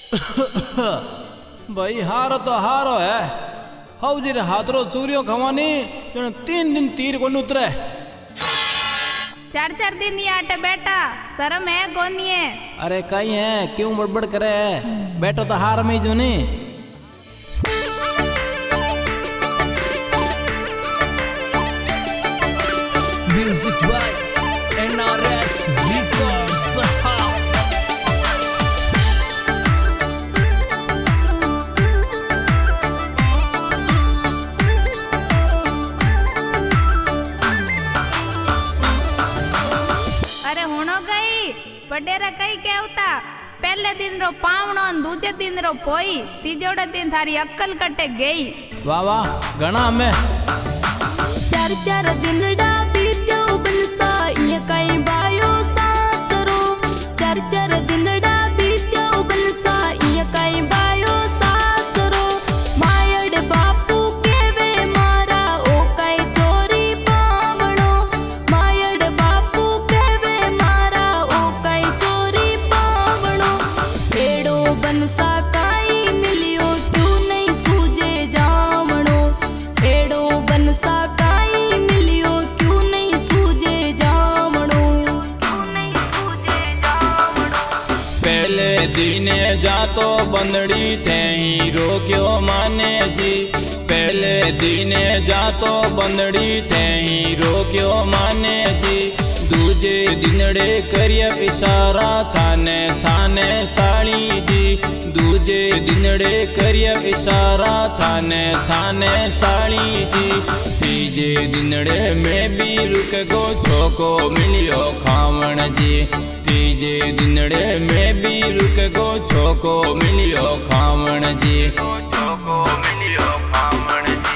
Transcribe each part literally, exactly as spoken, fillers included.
भाई हारो तो हारो है। हाउ जी हाथरो सूर्यो खवानी जन तीन दिन तीर को उतरे। चार चार दिन ये आटे बेटा शर्म है कोनी है। अरे कहीं है क्यों बड़बड़ करे है बैठो तो हार में जो नहीं। Music by NRS records. अरे हुनो गई बडेरा कई कहता पहले दिन रो पावणो दूजे दिन रो पोई तीजोड़े दिन थारी अक्कल कटे गई। वाह वाह घना में चार चार दिन डा बीत्यो बलसा ये कई बायो सासरो। चार चार दिन डा बीत्यो बलसा ये कई बायो सासरो। मायड़ बापू केवे मारा ओ कई चोरी पावणो। मायड़ बापू केवे मारा ओ कई चोरी पावणो। एड़ो बनसा काई मिलियो क्यों नहीं सूझे जावणो। एड़ो बनसा पहले दीने जातो बंदड़ी थे ही रोक्यो माने जी। पहले दीने जातो बंदड़ी थे ही रोक्यो माने जी। दूजे दिनड़े करिए इशारा छाने छाने साड़ी जी। दूजे दिनड़े करिए इशारा छाने छाने साड़ी जी। तीजे दिनड़े में भी रुक गो छोको मिलियो खावण जी। तीजे दिनड़े में भी रुक गो छोको मिलियो खावण जी। छोको मिलियो खावण जी।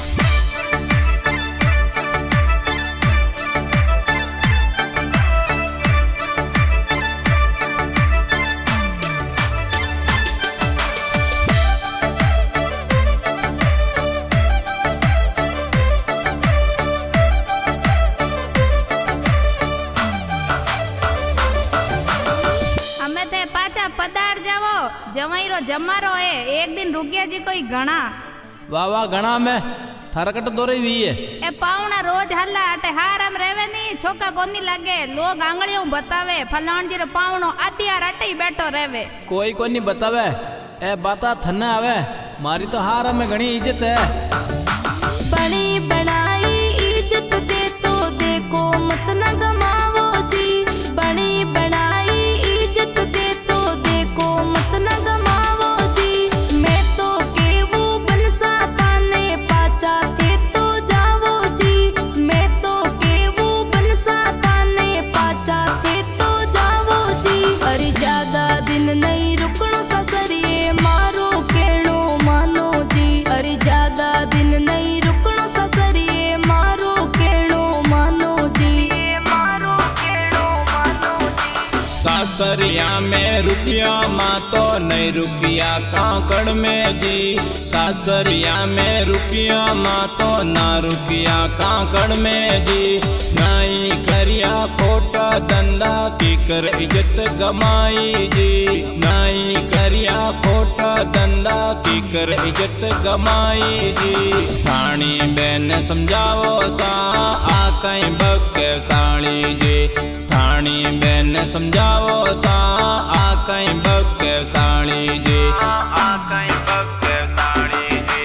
पदार जावो जवाई रो जमारो है एक दिन रुकिया जी कोई घना। वाह वाह घना में थारकट दोरे हुई है। ए पावना रोज हल्ला अटे हारम रेवे नी छोका कोनी लगे लोग आंगलियों बतावे फलाण जी रो पावनो आदिया अटे ही बैठो रेवे। कोई कोनी बतावे ए बाता थने आवे मारी तो हार में घनी इज्जत है। बनी बनाई इज्जत दे तो देखो मत न गमावो जी। बनी बनाई इज्जत दे तो देखो मत न गमावो जी। मैं तो केवू बनसा ताने पाचा थे तो जावो जी। मैं तो केवू बनसा ताने पाचा थे तो जावो जी। अरे ज्यादा दिन नहीं रुकणो ससरिए मारो कहणो मानो जी। अरे ज्यादा दिन नहीं रुकणो ससरिए मारो कहणो मानो जी। मारो कहणो मानो जी। सासरिया में रुकिया माँ तो नहीं रुकिया कांकड़ में जी। सासरिया में रुकिया माँ तो ना रुकिया कांकड़ में जी। नाई करिया खोटा धंधा की कर इज्जत गमाई जी। नाई करिया खोटा धंधा की कर इज्जत गमाई जी। थानी बहन समझावो सा आ कहीं बके साड़ी जी। थानी बहन समझावो सा आ कहीं बके साड़ी जी। आ कहीं बके साड़ी जी।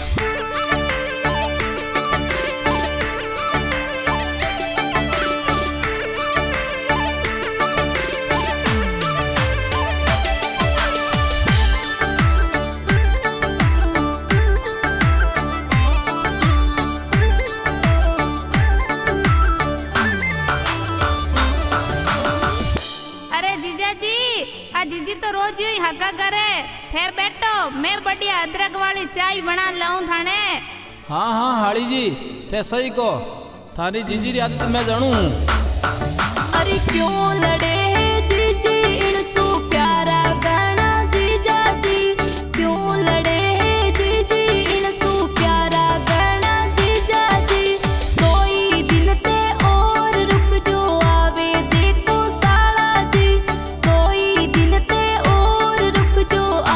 जीजी तो रोज ही हका करे थे बैठो मैं बढ़िया अदरक वाली चाय बना लाऊं थाने। हाँ हाँ हाड़ी जी थे सही को थारी जीजी री आदत मैं जानू। अरे क्यों लड़े है जीजी इनसु प्यारा गाना जीजा जी। क्यों लड़े है जीजी इनसु प्यारा गाना जीजा जी। कोई दिन ते और रुक जो आवे देखो साला जी। कोई दिन ते और रुक जो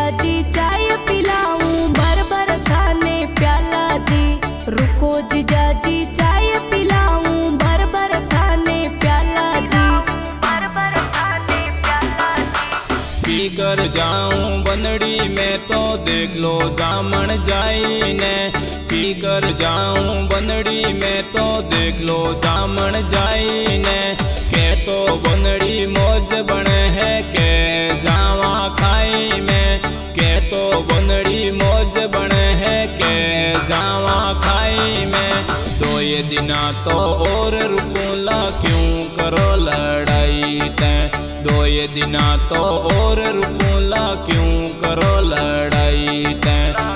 जी चाय पिलाऊं भर भर खाने प्याला जी। रुको जीजा जी चाय पिलाऊं भर भर खाने प्याला जी। भर भर खाने प्याला जी। पी कर जाऊं बंदड़ी में तो देख लो जामन जाई ने। पी कर जाऊं बंदड़ी में तो देख लो जामन जाई ने। के तो बंदड़ी मौज बने है के जावा खाई में। के तो बंदड़ी मौज बने है के जावा खाई में। दो ये दिना तो और रुकूला क्यों करो लड़ाई ते। दो ये दिना तो और रुकूला क्यों करो लड़ाई ते।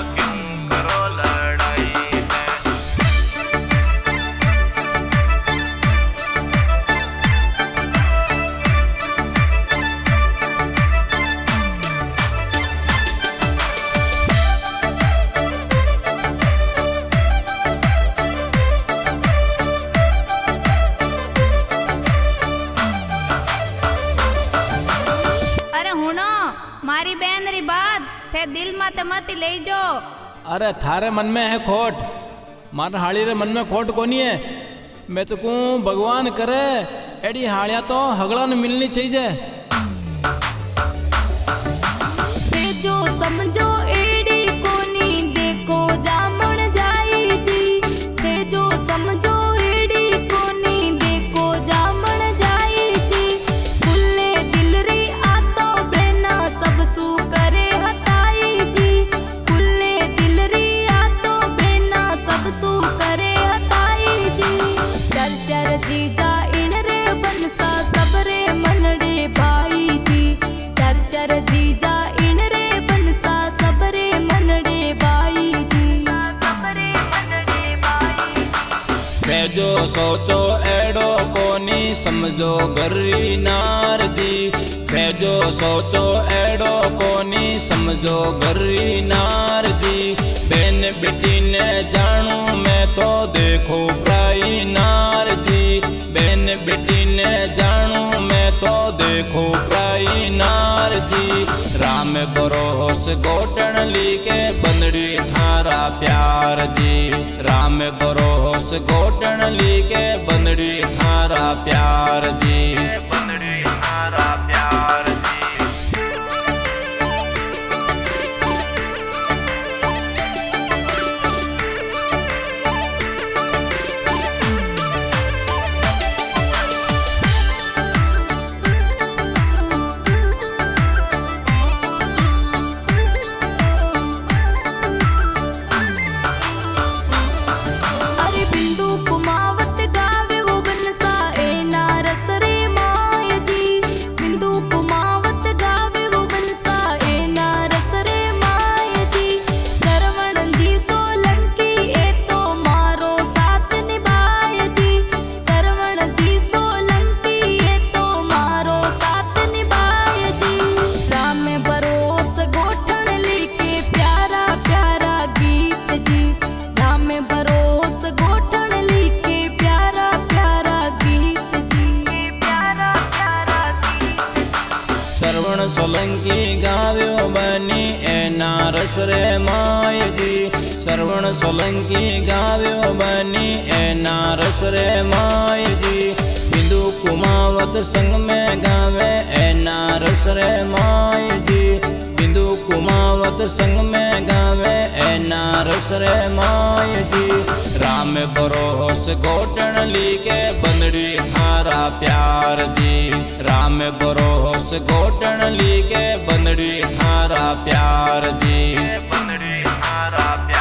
मारी बहन री बात थे दिल मत मत ले जो। अरे थारे मन में है खोट, मार हाली रे मन में खोट कोनी है। मैं तो कहूँ भगवान करे एडी हालिया तो हगड़ा न मिलनी चाहिए। जो समझो एडी कोनी देखो जामन जाई जी। थे जो समझो एडी कोनी देखो जामन जाई जी। खुले दिल री आतो बेना सब सू करे हताई जी। खुले दिल री आतो बेना सब सू करे हताई जी। चर चर जीजा इन रे बनसा सबरे मनड़े भाई जी। चर चर जीजा इन रे बनसा सबरे मनड़े भाई जी। सबरे मनड़े भाई। भेजो सोचो एडो कोनी समझो गरी नार जी। भेजो सोचो एडो कोनी समझो गरी नार जी। बेन बेटी ने जानू मैं तो देखो प्राई नार जी। बेन बेटी ने जानू मैं तो देखो प्राई नार जी। राम बरोस गोटन ली के बंदड़ी थारा प्यार जी। राम बरोस गोटन ली के बंदड़ी थारा प्यार जी। बंदड़ी थारा प्यार जी। सोलंकी गाव्यो बनी एना रस रे माय जी। श्रवण सोलंकी गाव्यो बनी एना रस रे माय जी। बिंदु कुमावत संग में गावे एना रस रे माय जी। बिंदु कुमावत संग में गावे एना रस रे माय जी। राम बरोस गोटन ली के बंदड़ी थारा प्यार जी। राम बरोस गोटन ली के बंदड़ी थारा प्यार जी। बंदड़ी थारा प्यार।